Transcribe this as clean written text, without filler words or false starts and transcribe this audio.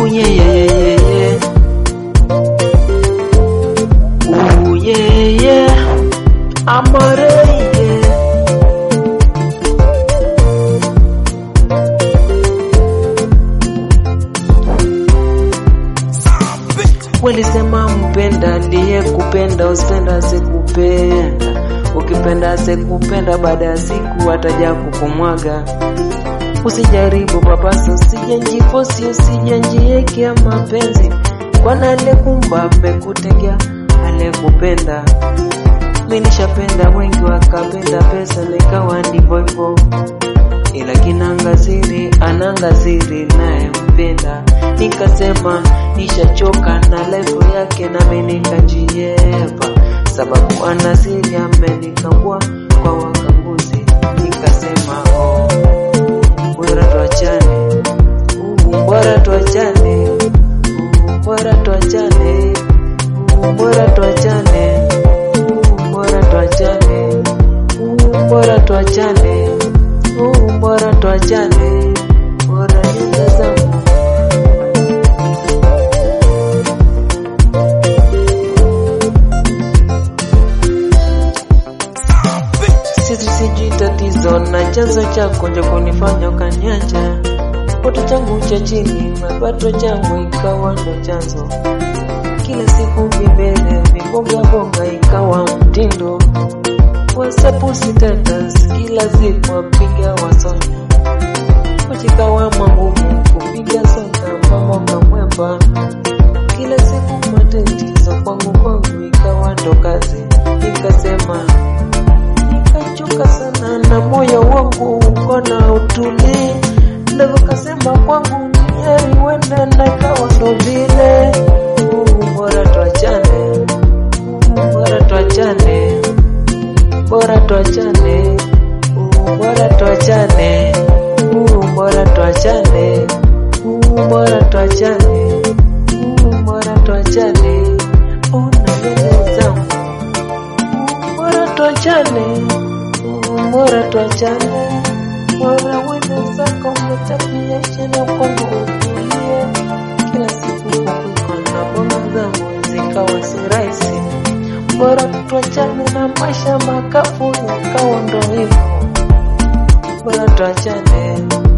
Ooh yeah yeah yeah yeah. Ooh yeah yeah. Amore yeah. Walisema mpenda ndiye kupenda, usipenda sikupenda. Ukipenda sikupenda, baada ya siku ataja kukumwaga. Usijaribu papasa, usijanjifosi, usijanjiekea mapenzi. Kwana aliyekumba amekutegea, aliyekupenda. Mimi nishapenda wengi wakapenda pesa, nikawa ndivyo hivyo. Ila kinangaziri, anangaziri naye mpenda. Nikasema nishachoka na life yake, na mimi nikajiyepa, sababu anasiri amenikambua kwa wakanguzi. Nikasema oh, bora tuachane, bora tuachane, bora tuachane, bora tuachane, bora tuachane, bora tuachane, bora tuachane, bora nenda zangu. Sijui tatizo na chanzo chako cha kunifanya ukaniacha. Kipato changu cha chini, mapato changu ikawa ndo chanzo. Kila siku vibele, vibonga bonga ikawa mtindo. WhatsApp status kila siku wapiga wasonya. Wachikawa mangumu kupiga soka mama kamwemba. Kila siku matatizo kwangu ikawa ndo kazi. Nikasema nikachoka sana na moyo wangu ukona utuli. Leo kasema kwangu heri wenda na ikawa ndo vile. Bora tuachane, bora tuachane, bora tuachane, bora tuachane, bora tuachane, bora tuachane, bora tuachane. Unaweza zangu, bora tuachane, bora tuachane, bora wende zako mtakia chena kwa utulie. Kila siku kuna bonga zangu zikawa si rahisi. Bora tuachane na maisha makafu yakawa ndo hivyo. Bora tuachane.